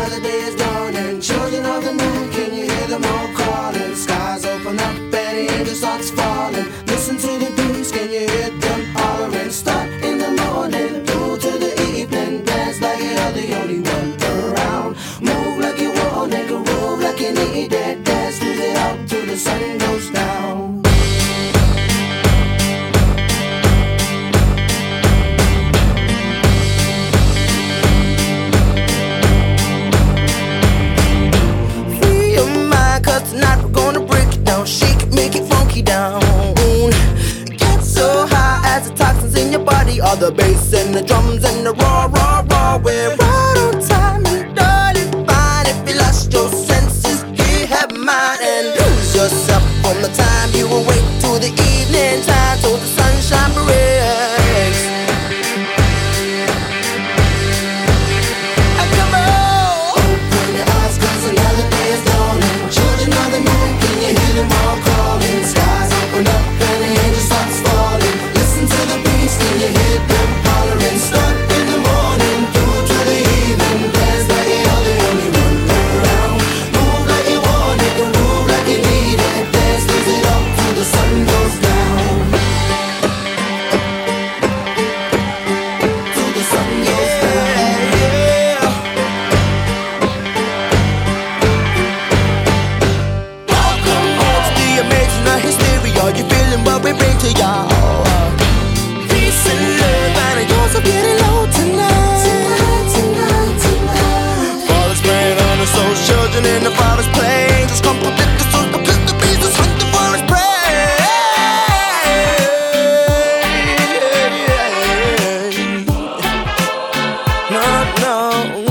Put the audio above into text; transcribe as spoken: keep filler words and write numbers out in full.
another day is dawning. Children of the night, can you hear them all calling? Skies open up and the angel starts falling. Listen to the beats, can you hear them hollering? Start in the morning, through to the evening. Dance like you're the only one around. Move like you want, make a groove like you need it. Dance, lose it out till the sun goes down. Tonight we're gonna break it down, shake it, make it funky down. Get so high as the toxins in your body, all the bass and the drums and the raw, raw, raw. We're right on time and darling fine. If you lost your senses, you have mine. And lose yourself from the time you awake to the evening time, till the sunshine breaks. And come on, open your eyes, 'cause another day is dawning. Children of the night, can you hear them all calling? Skies open up and the angel starts falling. Listen to the beats, can you hear them hollering? Start in the morning, through to the evening. Dance like you're the only one around. Move like you want it, and move like you need it. Dance, lose it up till the sun goes down. Till the sun goes down. You feeling what we bring to y'all? Peace and love, and it goes so getting low tonight. Tonight, tonight, tonight. Father's playing on the soul, children in the Father's playing. Just come protect the souls because the beast is hunting for his prey. No, no.